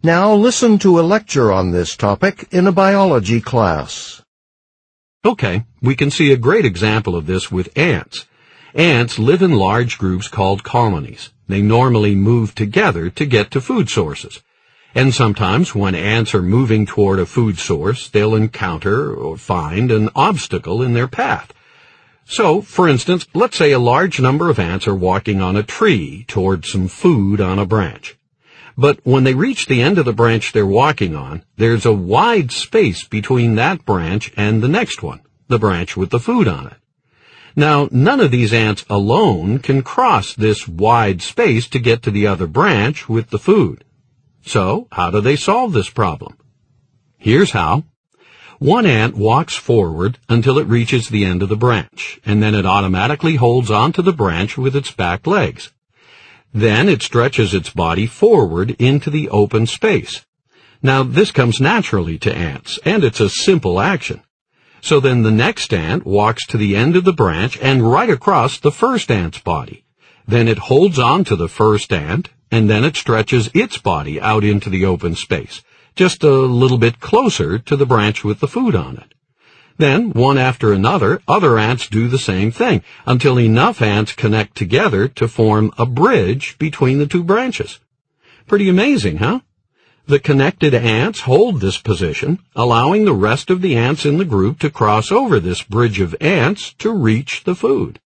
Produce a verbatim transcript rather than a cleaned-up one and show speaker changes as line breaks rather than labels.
Now listen to a lecture on this topic in a biology class.
Okay, we can see a great example of this with ants. Ants live in large groups called colonies. They normally move together to get to food sources. And sometimes when ants are moving toward a food source, they'll encounter or find an obstacle in their path. So, for instance, let's say a large number of ants are walking on a tree toward some food on a branch. But when they reach the end of the branch they're walking on, there's a wide space between that branch and the next one, the branch with the food on it. Now, none of these ants alone can cross this wide space to get to the other branch with the food. So, how do they solve this problem? Here's how. One ant walks forward until it reaches the end of the branch, and then it automatically holds onto the branch with its back legs. Then it stretches its body forward into the open space. Now, this comes naturally to ants, and it's a simple action. So then the next ant walks to the end of the branch and right across the first ant's body. Then it holds on to the first ant, and then it stretches its body out into the open space, just a little bit closer to the branch with the food on it. Then, one after another, other ants do the same thing, until enough ants connect together to form a bridge between the two branches. Pretty amazing, huh? The connected ants hold this position, allowing the rest of the ants in the group to cross over this bridge of ants to reach the food.